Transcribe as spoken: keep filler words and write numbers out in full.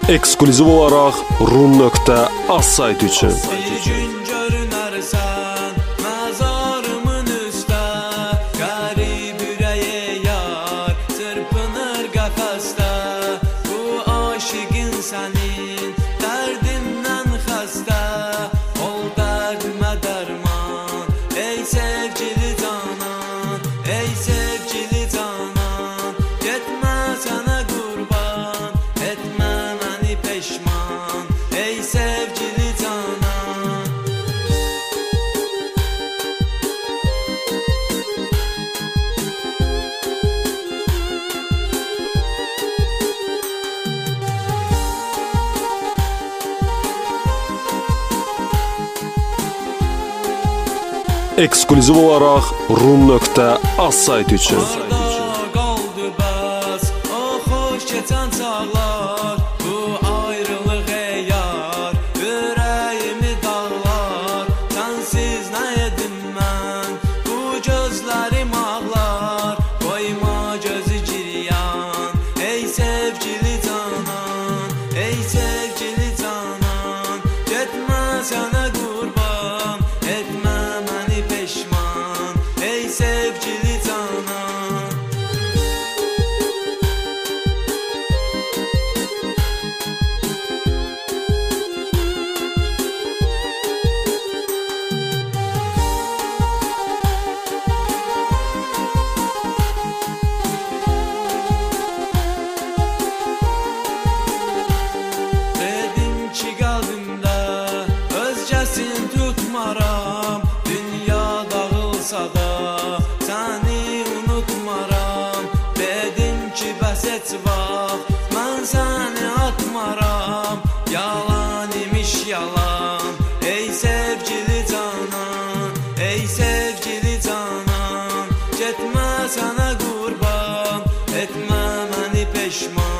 Eksklüziv olaraq rum nöqtə az sayt üçün. Bir gün görünərsən məzarımın üstə, qərib ürəyə yar çırpınır qəfəsdə. Bu aşiqin sənin dərdindən xəstə, ol dərdimə dərman, ey sevgili canan, ey sevgili canan. Getmə sənə qurban, etmə məni peşman, ey sevgili canan. Eksklüziv olaraq rum nöqtə az sayt üçün. Harda qaldı bəs o xoş keçən çağlar, bu ayrılıq ey yar ürəyimi dağlar. Sənsiz nə edim mən, bu gözlərim ağlar. Qoyma gözü giryan, ey sevgili canan, ey sevgili canan. Getmə sənə qurban, etmə məni peşman, ey sevgili canan. Dedim ki qəlbimdə özgəsin tutmaram, dünya dağılsa da səni unutmaram. Dedim ki bəs heç vaxt mən səni atmaram, yalan imiş yalan, ey sevgili canan, ey sevgili canan. Getmə sənə qurban, etmə məni peşman,